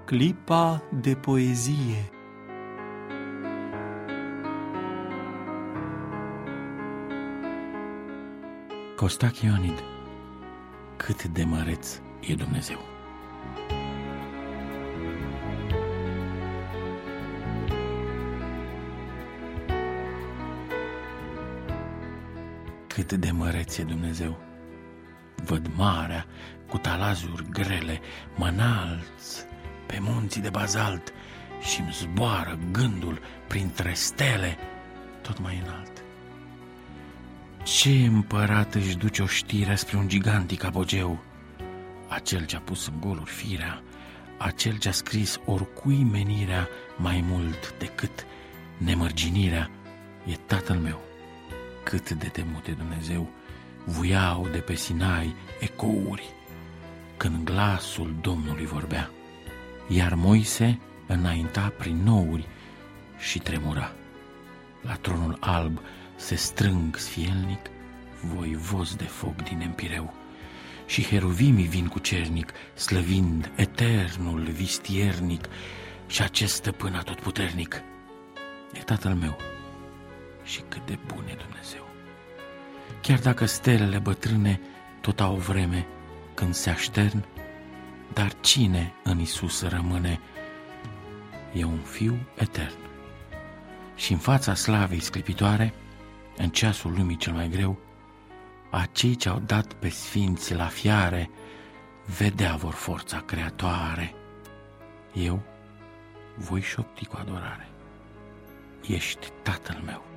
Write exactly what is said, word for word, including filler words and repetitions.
clipa de poezie. Costache Ioanid, cât de măreț e Dumnezeu! Cât de măreț e Dumnezeu! Văd marea cu talazuri grele, mă înalț pe munții de bazalt și-mi zboară gândul printre stele tot mai înalt. Ce împărat își duce o știre spre un gigantic apogeu? Acel ce-a pus în goluri firea, acel ce-a scris oricui menirea mai mult decât nemărginirea, e Tatăl meu. Cât de temut e Dumnezeu! Vuiau de pe Sinai ecouri când glasul Domnului vorbea, iar Moise înainta prin nouri și tremura. La tronul alb se strâng sfielnic voivozi de foc din empireu și heruvimii vin cu cernic, slăvind eternul vistiernic și acest stăpân atotputernic. E Tatăl meu și cât de bun e Dumnezeu! Chiar dacă stelele bătrâne tot au vreme când se aștern, dar cine în Iisus rămâne e un fiu etern. Și în fața slavei sclipitoare, în ceasul lumii cel mai greu, acei ce-au dat pe sfinți la fiare vedea vor forța creatoare. Eu voi șopti cu adorare: ești Tatăl meu.